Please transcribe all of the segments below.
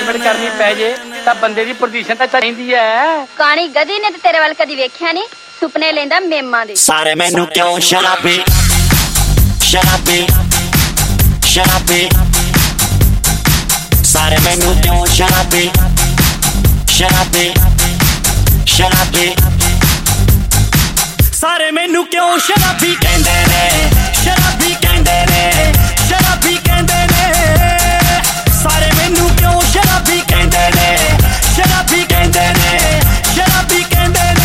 Arrangement करनी पै जे तां बंदे दी पोजीशन तां चाहिदी है। कानी गधी ने ते तेरे वाल कदी वेख्या नहीं, सुपने लेंदा मेमा दे। सारे मैनू क्यों शराबी शराबी शराबी, सारे मैनू क्यों शराबी शराबी शराबी, सारे मैनू क्यों शराबी कहंदे ने, शराबी कहंदे ने, शराबी कहंदे ने, सारे मैनू क्यों शराबी कहंदे ने, शराबी कहंदे ने, शराबी कहंदे ने।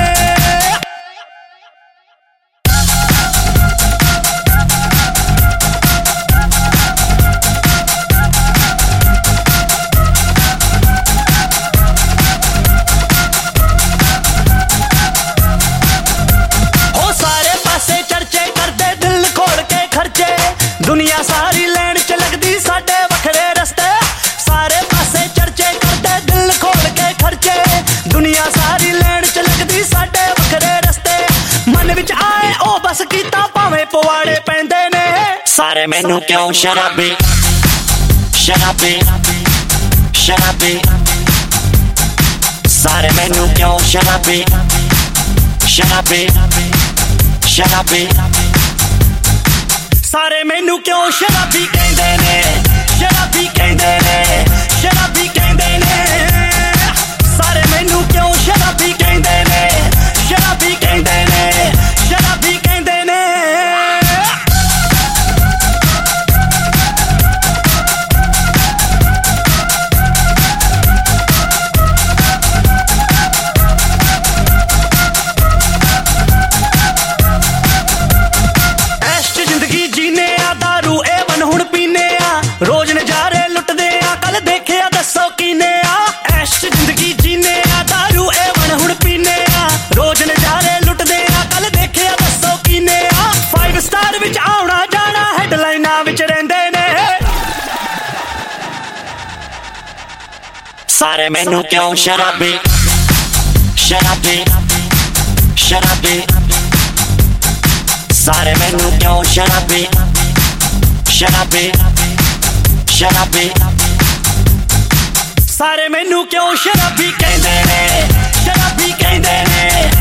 दुनिया सारी लैन च लगदी साडे वखरे रस्ते, सारे पासे चर्चे करदे दिल खोल के खर्चे, दुनिया सारी लैन च लगदी साडे वखरे रस्ते, मन विच आए ओ बस कीता भावें पवाड़े पैंदे ने। सारे मैनू क्यों शराबी शराबी शराबी, सारे मैनू क्यों शराबी शराबी शराबी, सारे मैनू क्यों शराबी कहंदे ने, शराबी कहंदे ने, शराबी कहंदे ने, सारे मैनू क्यों शराबी कहंदे ने, शराबी कहंदे ने, शराबी कहंदे ने। रोज नजारे लुटदे आ कल देखिया दसो कीने आ, ऐश जिंदगी जीने आ दारू एवन हुण पीने आ, रोज नजारे लुटदे आ कल देखिया दसो कीने आ, 5 स्टार विच आउणा जाना हेडलाइनां विच रहिंदे ने। सारे मैनू क्यों शराबी शराबी शराबी, सारे मैनू क्यों शराबी शराबी शराबी, सारे मैनू क्यों शराबी कहंदे ने, शराबी कहंदे ने,